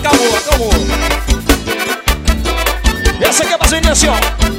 acalmou, acalmou. Essa aqui é pra gente assim, ó.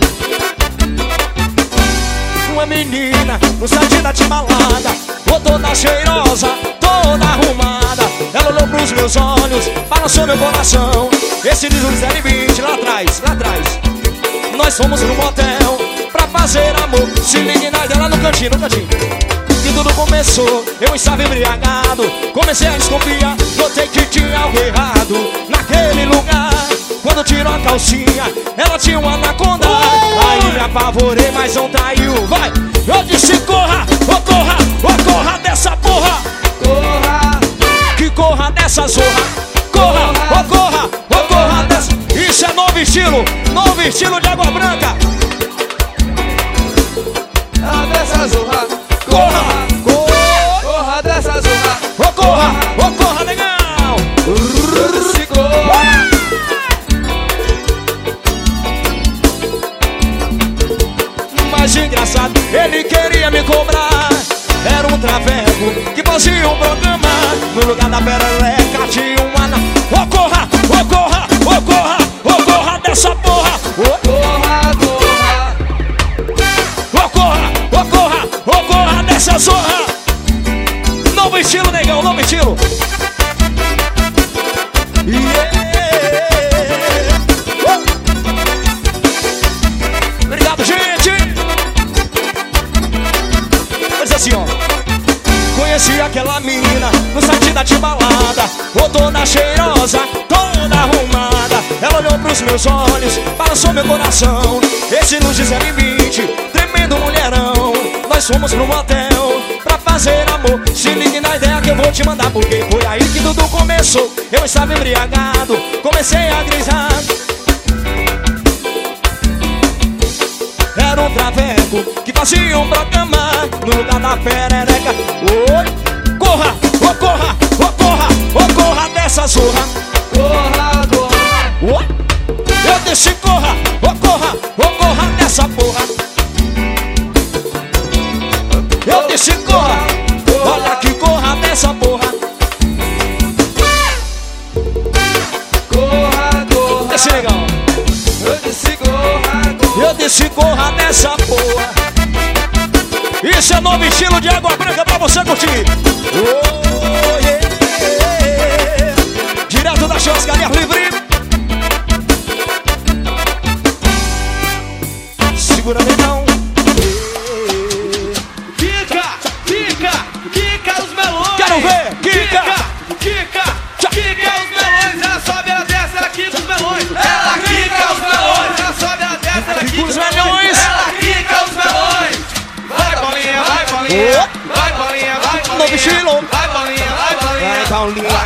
Uma menina no site da timbalada, toda cheirosa, toda arrumada. Ela olhou pros meus olhos, balançou meu coração. Esse diz o 020 lá atrás, lá atrás. Nós fomos no motel pra fazer amor. Se ligue na dela no cantinho, no cantinho. Que tudo começou, eu estava embriagado. Comecei a desconfiar, notei que tinha algo errado naquele lugar. Quando tirou a calcinha, ela tinha uma anaconda. Aí me apavorei, mas não traiu. Vai! Eu disse corra, oh corra, oh corra dessa porra. Corra, que corra dessa zorra. Corra, oh corra, oh corra dessa. Isso é novo estilo de Água Branca. a dessa zorra. Corra, corra, Corra dessa zorra. oh corra, legal. Se corra. Mas engraçado, ele queria me cobrar. Era um traveco que fazia um programa. No lugar da perereca tinha uma ana. Oh corra, oh corra, oh corra, oh corra dessa porra. Corra, corra. Oh corra, oh corra, oh corra dessa zorra. Novo estilo, negão, novo estilo. Obrigado, gente. Mas assim, ó. Conheci aquela menina no site da timbalada, toda cheirosa, toda arrumada. Ela olhou pros meus olhos, balançou meu coração. Esse no 020, tremendo mulherão. Nós fomos pro motel pra fazer amor. Se ligue na ideia que eu vou te mandar, porque foi aí que tudo começou. Eu estava embriagado, comecei a gritar. Era um traveco que fazia um programa no lugar da perereca. Oi, corra, oh corra, oh corra, oh corra dessa zorra. Corra, corra. Oi, eu disse corra, oh corra, oh corra dessa porra. Eu disse corra, olha que corra dessa porra. Corra, corra. Esse legal. Eu disse corra, corra. Eu disse corra dessa porra. Isso é novo estilo de Água Branca pra você curtir. Oh, yeah. Direto da churrascaria livre. Segura negão. Quica, quica, quica os melões. Quero ver, quica. Quica, quica os melões. Ela sobe, ela desce, ela quica os melões. Ela quica os melões. Ela sobe, ela desce, ela quica Os melhões. Ela quica os melões. Vai bolinha, vai bolinha. Vai bolinha, vai bolinha. Novo estilo. Vai bolinha, vai bolinha. Vai, Paulinha.